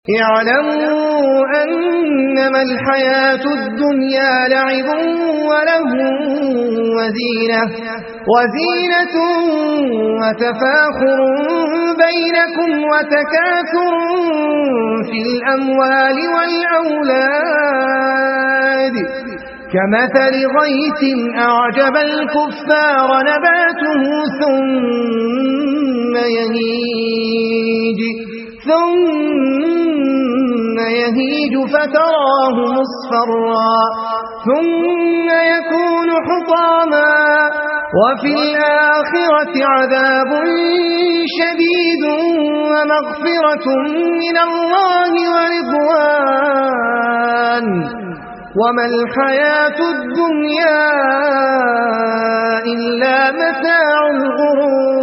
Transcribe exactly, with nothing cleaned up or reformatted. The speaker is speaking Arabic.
اعلموا أنما الحياة الدنيا لعب وله وزينة, وزينة وتفاخر بينكم وتكاثر في الأموال والأولاد كمثل غيث أعجب الكفار نباته ثم يهيج ثم يهيج فتراه مصفرا ثم يكون حطاما وفي الآخرة عذاب شديد ومغفرة من الله ورضوان وما الحياة الدنيا إلا متاع الغرور.